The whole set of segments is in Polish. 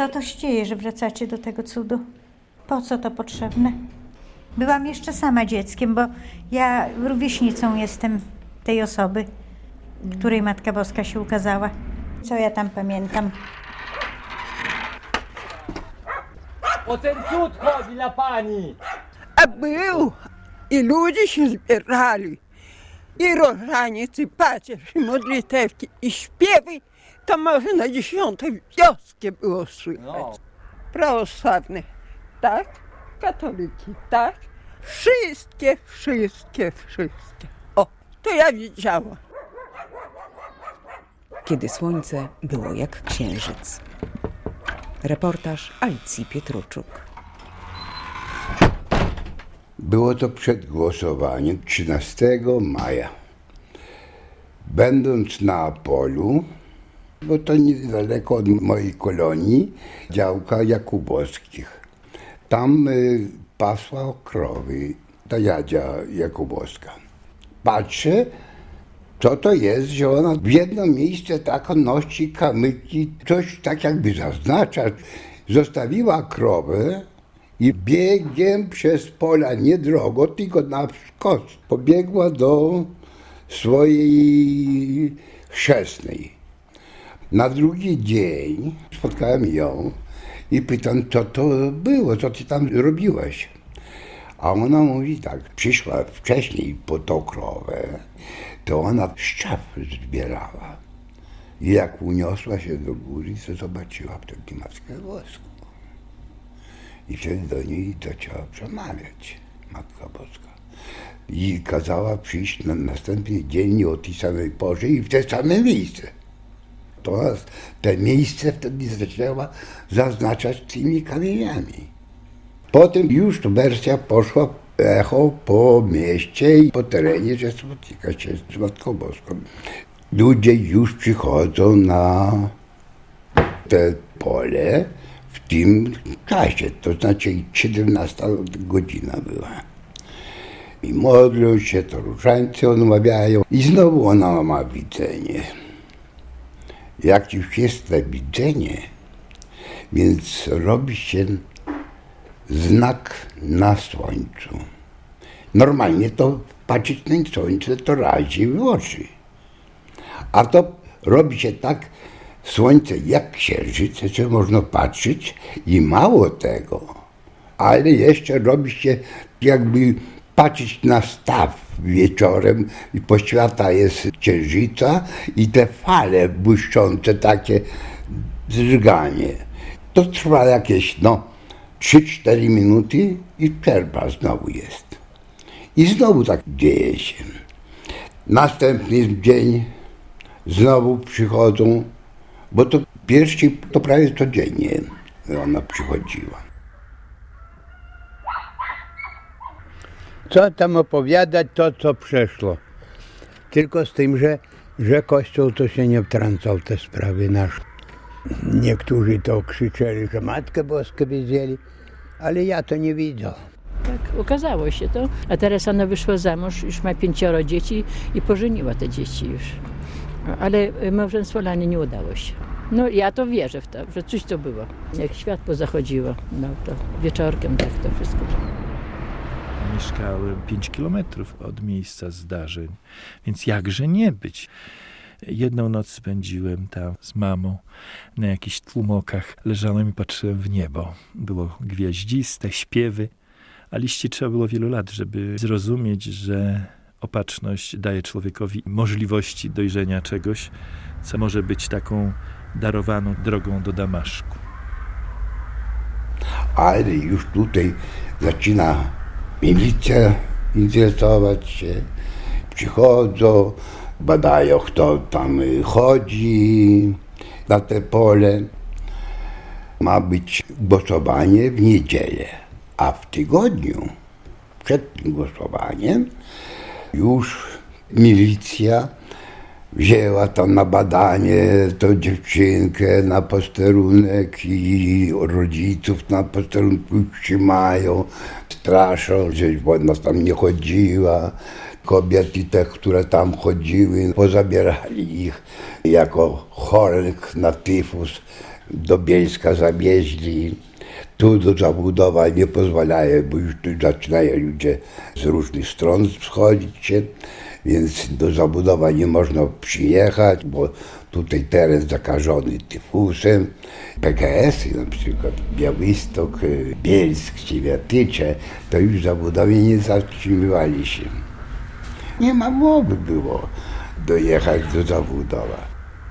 Co to się dzieje, że wracacie do tego cudu? Po co to potrzebne? Byłam jeszcze sama dzieckiem, bo ja rówieśnicą jestem tej osoby, której Matka Boska się ukazała. Co ja tam pamiętam? O ten cud chodzi na pani! A był i ludzie się zbierali. I różaniec, i pacierz, i modlitewki, i śpiewy. To może na 10 wioskę było słychać. No. Prawosławne, tak? Katoliki, tak? Wszystkie. O, to ja widziałam. Kiedy słońce było jak księżyc. Reportaż Alicji Pietruczuk. Było to przed głosowaniem 13 maja. Będąc na polu, bo to niedaleko od mojej kolonii, działka Jakubowskich. Tam pasła krowy ta Jadzia Jakubowska. Patrzę, co to jest, że ona w jedno miejsce tak nosi kamyki, coś tak jakby zaznaczać. Zostawiła krowę i biegiem przez pola, nie drogo, tylko na wskos, pobiegła do swojej chrzestnej. Na drugi dzień spotkałem ją i pytam, co to było, co ty tam robiłaś? A ona mówi tak, przyszła wcześniej po tą krowę, to ona szczaw zbierała. I jak uniosła się do góry, to zobaczyła wtedy Matkę Boską. I wtedy do niej zaczęła przemawiać Matka Boska. I kazała przyjść na następny dzień o tej samej porze i w te same miejsce. To te miejsce wtedy zaczęła zaznaczać tymi kamieniami. Potem już ta wersja poszła echo po mieście i po terenie, że spotyka się z Matką Boską. Ludzie już przychodzą na te pole w tym czasie, to znaczy 17 godzina była. I modlą się, to różańce odmawiają i znowu ona ma widzenie. Jak już jest to widzenie, więc robi się znak na słońcu. Normalnie to patrzeć na słońce to razi w oczy. A to robi się tak słońce jak księżyc, że można patrzeć i mało tego, ale jeszcze robi się jakby patrzeć na staw wieczorem i poświata jest księżyca i te fale błyszczące, takie zżyganie. To trwa jakieś 3-4 minuty i przerwa znowu jest. I znowu tak dzieje się. Następny dzień znowu przychodzą, bo to pierwszy to prawie codziennie ona przychodziła. Co tam opowiadać, to co przeszło. Tylko z tym, że Kościół to się nie wtrącał w te sprawy nasze. Niektórzy to krzyczeli, że Matkę Boską widzieli, ale ja to nie widział. Tak, okazało się to. A teraz ona wyszła za mąż, już ma 5 dzieci i pożeniła te dzieci już. Ale małżeństwo Lany nie udało się. No ja to wierzę w to, że coś to było. Jak światło zachodziło, to wieczorkiem tak to wszystko. Mieszkałem 5 kilometrów od miejsca zdarzeń, więc jakże nie być. Jedną noc spędziłem tam z mamą na jakichś tłumokach. Leżałem i patrzyłem w niebo. Było gwiaździste, śpiewy, a liście trzeba było wielu lat, żeby zrozumieć, że opatrzność daje człowiekowi możliwości dojrzenia czegoś, co może być taką darowaną drogą do Damaszku. Ale już tutaj zaczyna milicja interesować się, przychodzą, badają, kto tam chodzi na te pole. Ma być głosowanie w niedzielę, a w tygodniu przed tym głosowaniem już milicja wzięła tam na badanie tą dziewczynkę na posterunek i rodziców na posterunku trzymają, straszą, że ona tam nie chodziła. Kobiety te, które tam chodziły, pozabierali ich jako chorych na tyfus do Bielska zawieźli. Tu do zabudowa nie pozwalają, bo już tu zaczynają ludzie z różnych stron schodzić się, więc do zabudowa nie można przyjechać, bo tutaj teren zakażony tyfusem. PKS-y, na przykład Białystok, Bielsk, Światycze, to już zabudowie nie zatrzymywali się. Nie ma mowy było dojechać do zabudowa.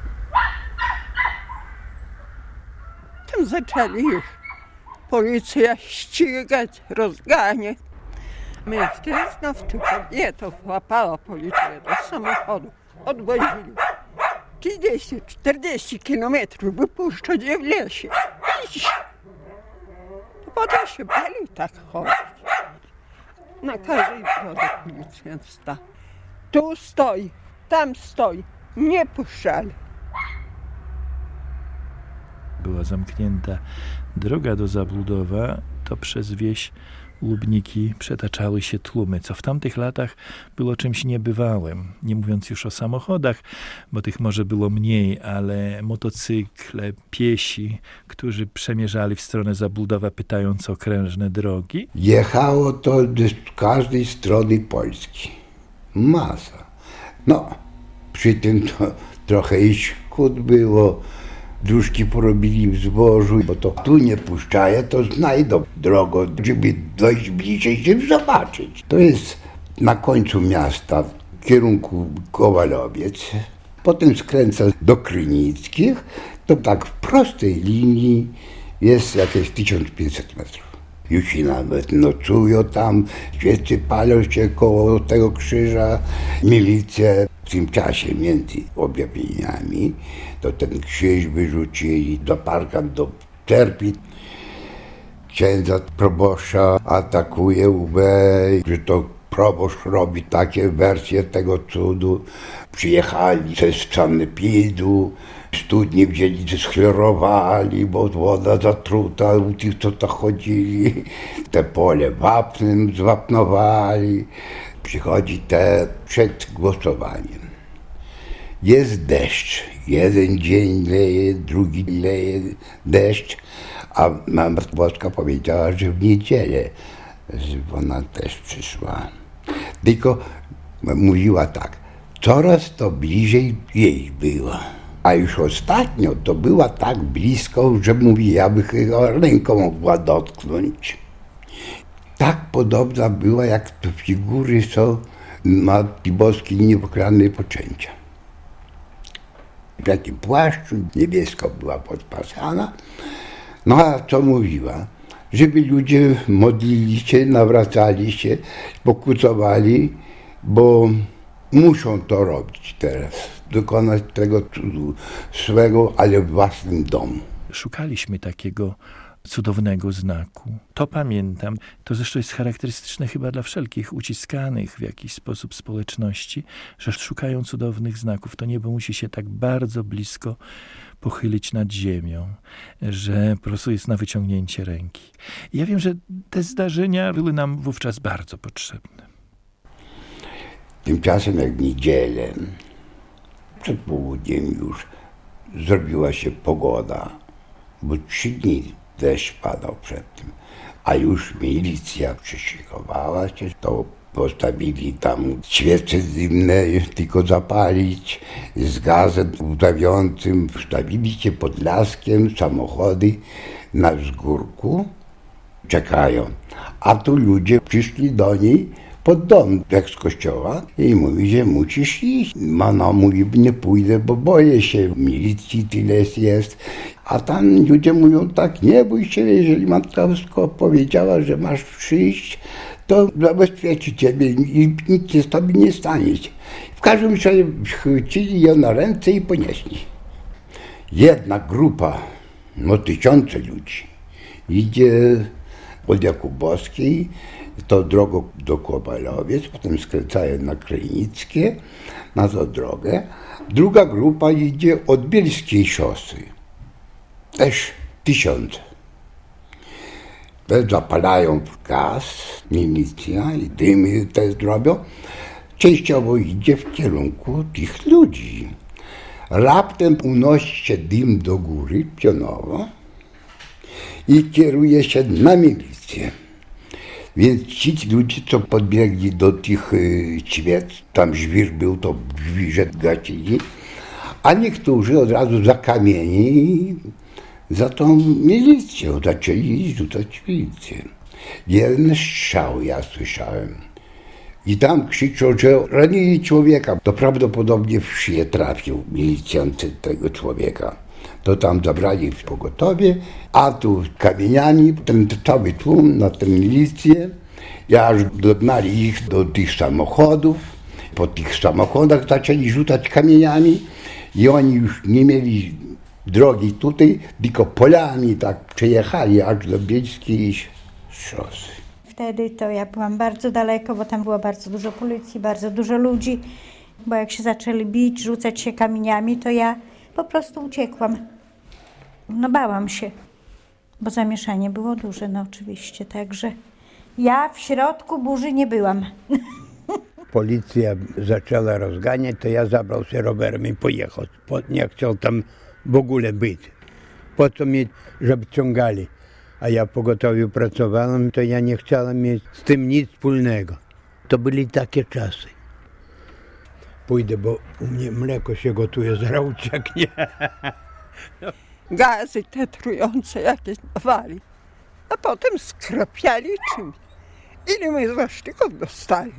Tam zaczęli już policja ścigać, rozganiać. Mężczyzna czy kobieta łapała policja do samochodu, odwozili. 30-40 kilometrów wypuszczać je w lesie. Iść. To potem się bali tak chodzić. Na każdej drodze policjant stał. Tu stoi, tam stoi. Nie puszczali. Była zamknięta droga do Zabłudowa, to przez wieś Łubniki przetaczały się tłumy, co w tamtych latach było czymś niebywałym. Nie mówiąc już o samochodach, bo tych może było mniej, ale motocykle, piesi, którzy przemierzali w stronę Zabłudowa, pytając o krężne drogi. Jechało to z każdej strony Polski. Masa. No, przy tym to trochę i szkód było. Dróżki porobili w zbożu, bo to tu nie puszczają, to znajdą drogę, żeby dojść bliżej, żeby zobaczyć. To jest na końcu miasta w kierunku Kowalowiec, potem skręca do Krynickich, to tak w prostej linii jest jakieś 1500 metrów. Już się nawet nocują tam, świecy palą się koło tego krzyża, milicja. W tym czasie między objawieniami to ten krzyż wyrzucili do parkan, do cerkwi. Księdza proboszcza atakuje UB, że to proboszcz robi takie wersje tego cudu. Przyjechali ze sanepidu, studnie wzięli, schlorowali, bo woda zatruta u tych, co to chodzili. Te pole wapnem zwapnowali. Przychodzi przed głosowaniem. Jest deszcz. Jeden dzień leje, drugi leje deszcz, a Matka Boska powiedziała, że w niedzielę ona też przyszła. Tylko mówiła tak, coraz to bliżej jej była. A już ostatnio to była tak blisko, że mówi, ja bych chyba ręką mogła dotknąć. Tak podobna była, jak to figury są Matki Boskiej Niepokalanej Poczęcia. W jakim płaszczu, niebiesko była podpasana. No a co mówiła? Żeby ludzie modlili się, nawracali się, pokucowali, bo muszą to robić teraz. Dokonać tego cudu swego, ale w własnym domu. Szukaliśmy takiego cudownego znaku. To pamiętam, to zresztą jest charakterystyczne chyba dla wszelkich uciskanych w jakiś sposób społeczności, że szukają cudownych znaków. To niebo musi się tak bardzo blisko pochylić nad ziemią, że po prostu jest na wyciągnięcie ręki. I ja wiem, że te zdarzenia były nam wówczas bardzo potrzebne. Tymczasem jak w niedzielę, przed południem już zrobiła się pogoda, bo 3 dni deszcz padał przed tym, a już milicja przyszykowała się, to postawili tam świece dymne, tylko zapalić, z gazem łzawiącym, wstawili się pod laskiem samochody na wzgórku, czekają, a tu ludzie przyszli do niej pod dom, jak z kościoła, i mówi, że musisz iść. Ona mówi, nie pójdę, bo boję się, milicji tyle jest. A tam ludzie mówią tak, nie bój się, jeżeli Matka Boska powiedziała, że masz przyjść, to zabezpieczy ciebie i nic się z tobie nie stanie. W każdym razie chwycili ją na ręce i ponieśli. Jedna grupa, no 1000 ludzi, idzie od Jakubowskiej, to drogą do Kowalowiec, potem skręcają na Krynickie, na tą drogę. Druga grupa idzie od Bielskiej Szosy, też 1000. Te zapalają gaz, milicja i dymy też robią. Częściowo idzie w kierunku tych ludzi. Raptem unosi się dym do góry pionowo i kieruje się na milicję. Więc ci ludzie, co podbiegli do tych świec, tam żwir był, to żwirze gasili, a niektórzy od razu za kamienie i za tą milicją zaczęli rzucać milicję. Jeden strzał ja słyszałem. I tam krzyczał, że ranili człowieka. To prawdopodobnie w szyję trafił milicjanty tego człowieka. To tam zabrali w pogotowie, a tu kamieniami ten cały tłum na tę milicję. I aż dognali ich do tych samochodów. Po tych samochodach zaczęli rzucać kamieniami i oni już nie mieli drogi tutaj, tylko polami tak przejechali aż do Bielskiej Szosy. Wtedy to ja byłam bardzo daleko, bo tam było bardzo dużo policji, bardzo dużo ludzi. Bo jak się zaczęli bić, rzucać się kamieniami, to ja po prostu uciekłam. No bałam się, bo zamieszanie było duże, no oczywiście, także ja w środku burzy nie byłam. Policja zaczęła rozganiać, to ja zabrał się rowerem i pojechał. Nie chciał tam w ogóle być. Po co mieć, żeby ciągali? A ja w pogotowiu pracowałem, to ja nie chciałem mieć z tym nic wspólnego. To byli takie czasy. Pójdę, bo u mnie mleko się gotuje, zaraz ucieknie. Gazy te trujące jakieś dawali, a potem skrapiali czymś. Ile my zaszczyków dostali?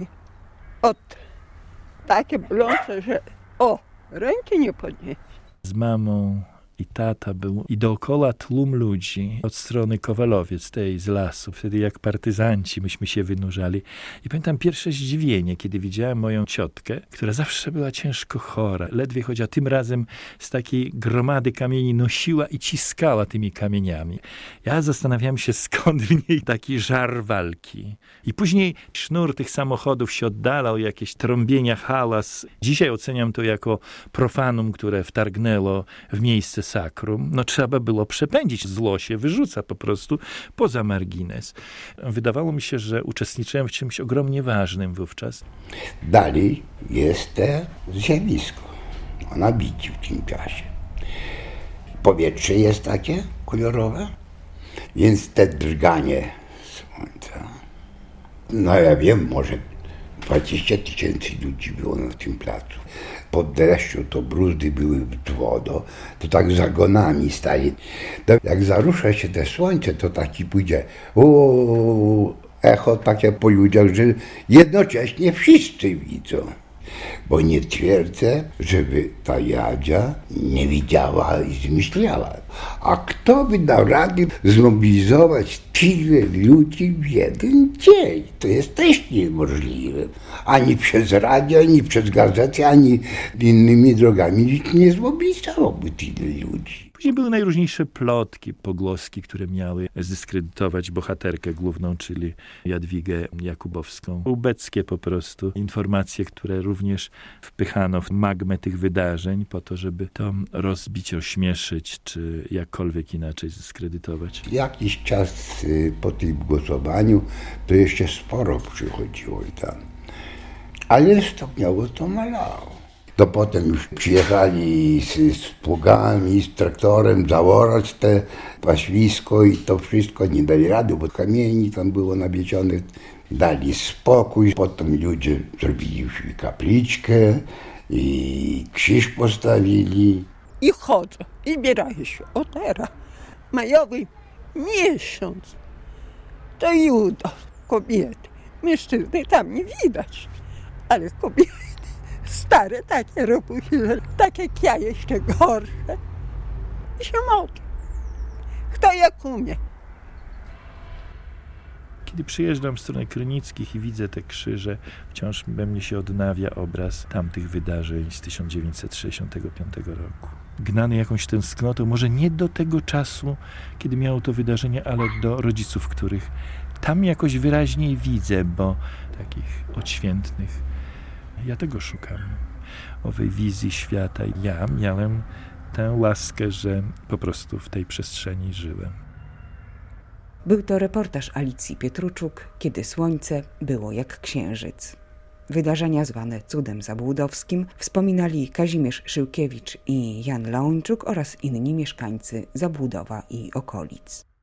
Takie bolące, że ręki nie podnieść. Z mamą i tata był i dookoła tłum ludzi od strony Kowalowiec, tej z lasu. Wtedy jak partyzanci myśmy się wynurzali. I pamiętam pierwsze zdziwienie, kiedy widziałem moją ciotkę, która zawsze była ciężko chora. Ledwie chodziła, tym razem z takiej gromady kamieni nosiła i ciskała tymi kamieniami. Ja zastanawiałem się, skąd w niej taki żar walki. I później sznur tych samochodów się oddalał, jakieś trąbienia, hałas. Dzisiaj oceniam to jako profanum, które wtargnęło w miejsce sakrum. No trzeba było przepędzić. Zło się wyrzuca po prostu poza margines. Wydawało mi się, że uczestniczyłem w czymś ogromnie ważnym wówczas. Dalej jest to zjawisko o nabiciu w tym czasie. Powietrze jest takie kolorowe, więc te drganie słońca. No ja wiem, może 20 000 ludzi było na tym placu. Po deszczu to bruzdy były w wodą, to tak zagonami stali. To jak zarusza się te słońce, to taki pójdzie echo takie po ludziach, że jednocześnie wszyscy widzą. Bo nie twierdzę, żeby ta Jadzia nie widziała i zmyślała. A kto by dał radę zmobilizować tyle ludzi w jeden dzień? To jest też niemożliwe. Ani przez radio, ani przez gazety, ani innymi drogami nikt nie zmobilizowałby tyle ludzi. Później były najróżniejsze plotki, pogłoski, które miały zdyskredytować bohaterkę główną, czyli Jadwigę Jakubowską. Ubeckie po prostu informacje, które również wpychano w magmę tych wydarzeń po to, żeby to rozbić, ośmieszyć, czy jakkolwiek inaczej zdyskredytować. Jakiś czas po tym głosowaniu to jeszcze sporo przychodziło i tam. Ale stopniowo to malało. To potem już przyjechali z pługami, z traktorem zaorać te paświsko i to wszystko nie dali rady, bo kamieni tam było nabiecionych. Dali spokój, potem ludzie zrobili już kapliczkę i krzyż postawili. I chodzą, i bierają się. O teraz, majowy miesiąc, to judo, kobiety. Mężczyzny tam nie widać, ale kobiety stare takie robiły, tak jak ja, jeszcze gorsze. I się modlą. Kto jak umie. Kiedy przyjeżdżam w stronę Krynickich i widzę te krzyże, wciąż we mnie się odnawia obraz tamtych wydarzeń z 1965 roku. Gnany jakąś tęsknotą, może nie do tego czasu, kiedy miało to wydarzenie, ale do rodziców, których tam jakoś wyraźniej widzę, bo takich odświętnych. Ja tego szukam, owej wizji świata. Ja miałem tę łaskę, że po prostu w tej przestrzeni żyłem. Był to reportaż Alicji Pietruczuk, Kiedy słońce było jak księżyc. Wydarzenia zwane cudem zabłudowskim wspominali Kazimierz Szyłkiewicz i Jan Leończuk oraz inni mieszkańcy Zabłudowa i okolic.